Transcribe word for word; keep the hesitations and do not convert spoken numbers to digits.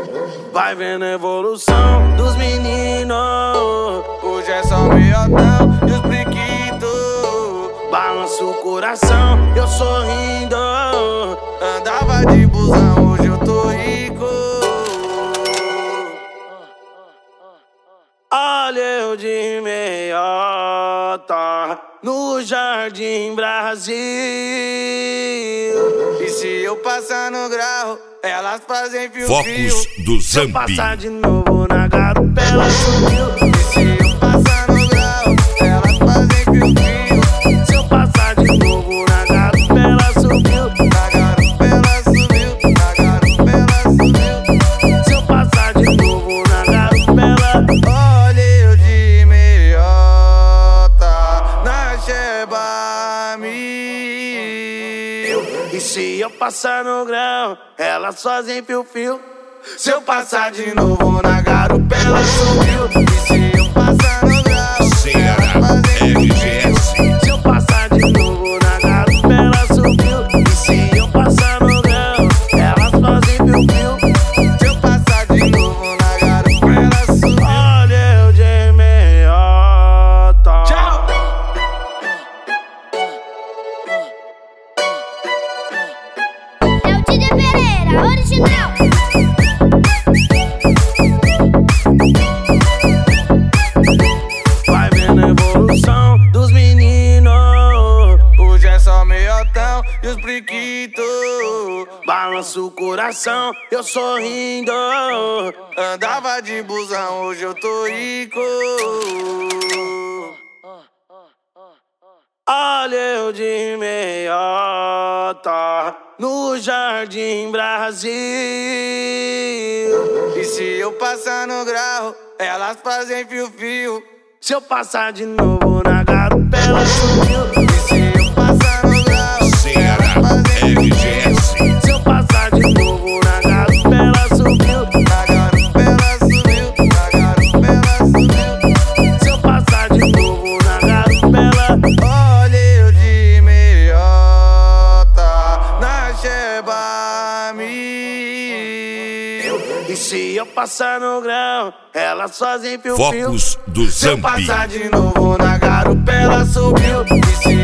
Vai vendo a evolução dos meninos. Hoje é só meiotão e os brinquitos. Balança o coração, eu sorrindo. Andava de busão, hoje eu tô rico. Olha eu de meiota no Jardim Brasil. E se eu passar no grau, elas fazem fio-fio. Focos do Se eu Zambi. passar de novo na garupa, ela subiu. E se eu passar no grau, elas fazem fio-fio. Se eu passar de novo na garupa, ela subiu. Na garupa ela subiu, na garupa ela subiu. Se eu passar de novo na garupa, ela... Olha eu de meiota na Sheba Mil. E se eu passar no grau, elas fazem fio-fio. Se eu passar de novo na garupa, ela subiu. E se eu passar no grau, elas fazem fio-fio. Se eu passar de novo na garupa, ela subiu. E se eu passar no grau, elas fazem fio-fio. Se eu passar de novo na garupa, ela subiu. Olha eu de meiota. Tchau! É o Didi Pereira, original. Vai vendo a evolução dos meninos. Hoje é só meiotão e os brinquitos. Balança o coração, eu sorrindo. Andava de busão, hoje eu tô rico. Olha eu de meiota no Jardim Brasil. E se eu passar no grau, elas fazem fio-fio. Se eu passar de novo na garupa, ela subiu. E se eu passar no grau, elas fazem fio-fio. Se eu passar de novo na garupa, ela subiu. Na garupa ela subiu, na garupa ela subiu. Se eu passar de novo na garupa, ela... Olha eu de meiota na Sheba Mil. E se eu passar no grau, elas fazem fio-fio. Focos do Se eu Zambi. passar de novo na garupa, ela subiu. E se